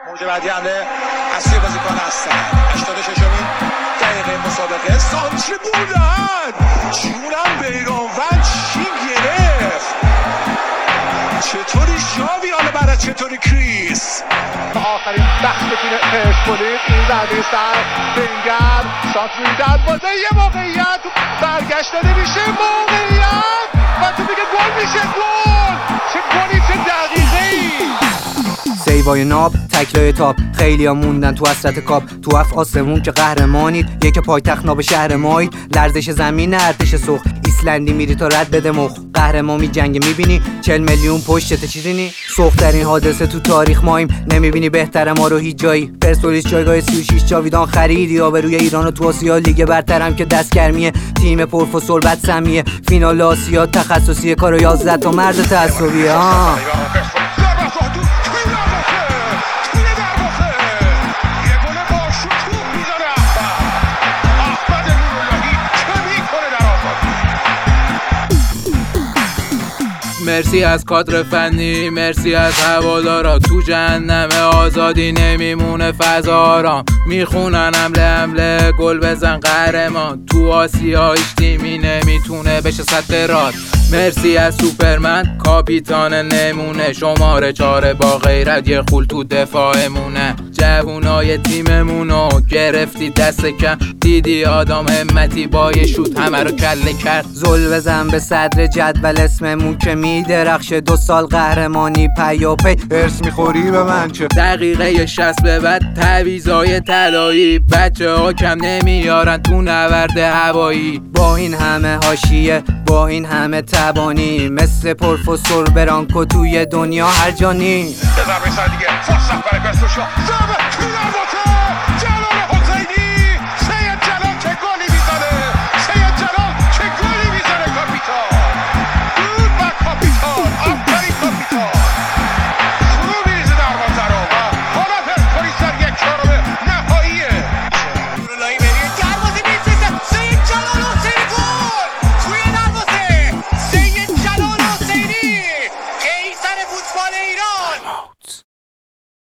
موج بعدی حمله اصلی بازیکن هستن. 86مین دقیقه مسابقه سانتری بودن. جونم بیرانوند چی گرفت. چطوری شاوی حالا برای چطوری کریس. آخرین بخش پرسپولیس این ضربه سر بنگر شات روی دروازه یه موقعیت برگشت داده میشه موقعیت و تو دیگه گل میشه. گل چه گلی چه دقیقه‌ای. سیوای ناب تکلای تاپ خیلی ها موندن تو حسرت کاپ. تو اف آسمون که قهرمانید یک پایتخت ناب شهر مایید. لرزش زمین ارتش سرخ ایسلندی میری تا رد بده مخ. قهرمان می جنگ میبینی 40 میلیون پشتت چیزینی. سخت‌ترین حادثه تو تاریخ ماییم نمیبینی بهتر ما رو هیچ جایی. پرسپولیس جایگاه 36 جاویدان خریدی آبروی ایران و تو آسیا لیگ برترم که دستگرمیه. تیم پرفسور بد سمیه فینال آسیا تخصصی کارو 11 تا مرد تعصبیه. مرسی از کادر فنی، مرسی از هوادارا. تو جهنم آزادی نمیمونه فضا آرام. میخونن حمله گل بزن قهرمان. تو آسیا هیچ تیمی نمیتونه بشه سد راد. مرسی از سوپرمن کاپیتان نمونه. شماره 4 با غیرت یه خول تو دفاعمونه. جوونای تیممونو گرفتی دست کم. دیدی آدم همتی با یه شوت همه رو کله کرد. زل بزن به صدر جدول اسممون که میدرخشه. 2 سال قهرمانی پیاپی ارث میخوری به من چه. دقیقه 60 به بعد تعویضای طلایی. بچه ها کم نمیارن تو نورد هوایی. با این همه حاشیه با این همه تبانی مثل پروفسور برانکو توی دنیا هر جا نی. بزن به سر دیگه فرصت برای پرسپولیس.